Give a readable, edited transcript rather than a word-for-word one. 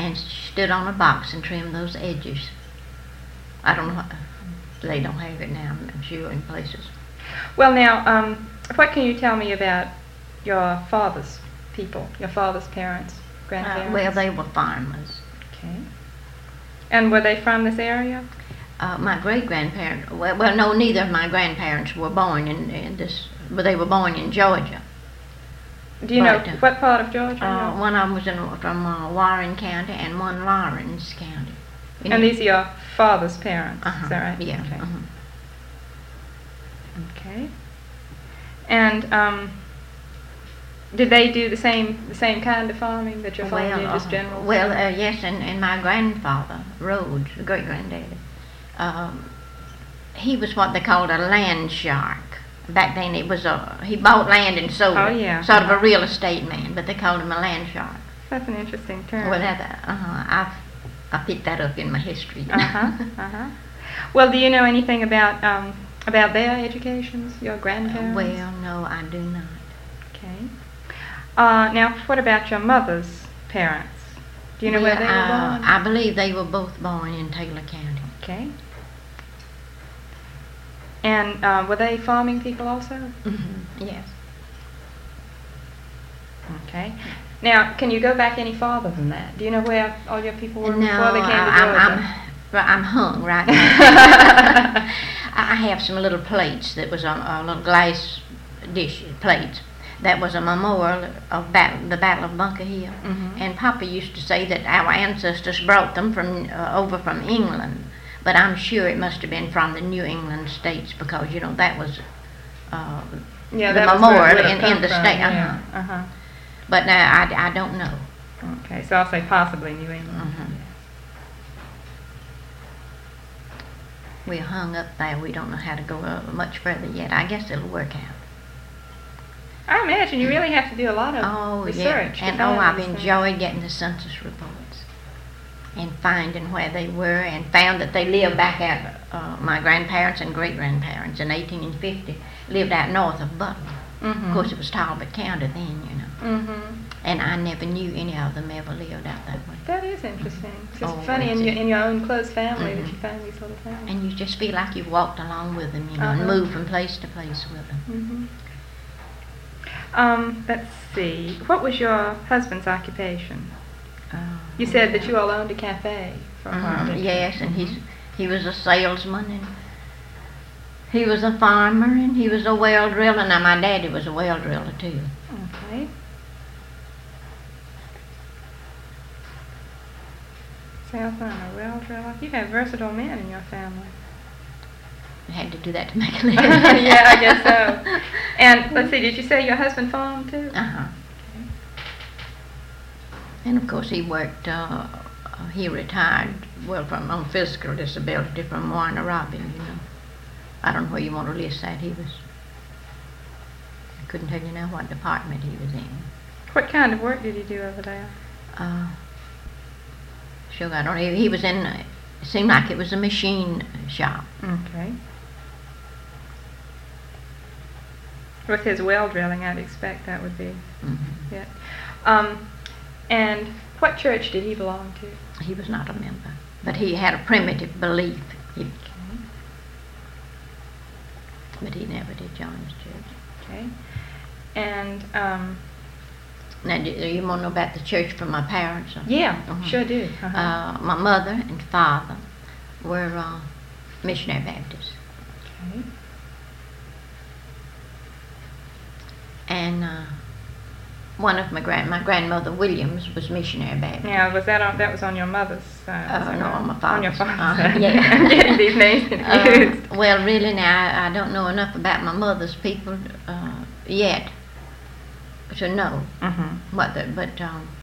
and stood on a box and trimmed those edges. I don't know. They don't have it now, I'm sure, in places. Well, now, what can you tell me about your father's people, your father's parents, grandparents? Well, they were farmers. Okay. And were they from this area? My great-grandparents, well, no, neither of my grandparents were born in this, but they were born in Georgia. Do you know what part of Georgia? One of them was from Warren County and one Lawrence County. And these are your father's parents, is that right? Yeah. Okay. Okay. And did they do the same kind of farming that your father did, just general? Well, yes, and my grandfather, Rhodes, great-granddaddy, he was what they called a land shark. Back then it was he bought land and sold it. Sort of a real estate man, but they called him a land shark. That's an interesting term. Well, I picked that up in my history. Well, do you know anything about their educations, your grandparents? Well, no, I do not. Okay. Now, what about your mother's parents? Do you know where they were born? I believe they were both born in Taylor County. Okay. And were they farming people also? Mm-hmm. Yes. Okay. Now, can you go back any farther than that? Do you know where all your people were before they came to Georgia? I'm hung right now. I have some little plates that was on little glass dish plates. That was a memorial of the Battle of Bunker Hill. Mm-hmm. And Papa used to say that our ancestors brought them over from England. But I'm sure it must have been from the New England states because, that was the memorial in the state. But now I don't know. Okay, so I'll say possibly New England. Mm-hmm. We're hung up there. We don't know how to go much further yet. I guess it'll work out. I imagine you really have to do a lot of research. Yeah. And I've enjoyed getting the census reports and finding where they were, and found that they lived back at my grandparents and great-grandparents in 1850 lived out north of Butler. Mm-hmm. Of course, it was Talbot County then, Mm-hmm. And I never knew any of them ever lived out that way. That is interesting. It's just funny in your own close family that you find these little families. And you just feel like you've walked along with them, and moved from place to place with them. Mm-hmm. Let's see. What was your husband's occupation? You said that you all owned a cafe for a while. Yes, and he was a salesman, and he was a farmer, and he was a well driller. Now, my daddy was a well driller, too. Okay. Salesman and a well driller. You have versatile men in your family. I had to do that to make a living. Yeah, I guess so. And let's see, did you say your husband farmed, too? And of course he worked, he retired, on physical disability from Warner Robin, I don't know where you want to list that. I couldn't tell you now what department he was in. What kind of work did he do over there? Sure, I don't know. He was in, it seemed like it was a machine shop. Okay. With his well drilling, I'd expect that would be it. And what church did he belong to? He was not a member, but he had a primitive belief. But he never did join his church. Okay. And now, do you want to know about the church from my parents? Yeah, sure do. My mother and father were missionary Baptists. Okay. And one of my grandmother Williams was missionary Baptist. Yeah, that was on your mother's side? No, on my father's. On your father's side. Yeah. I'm getting these names confused. Well, really, now I don't know enough about my mother's people yet to know what. But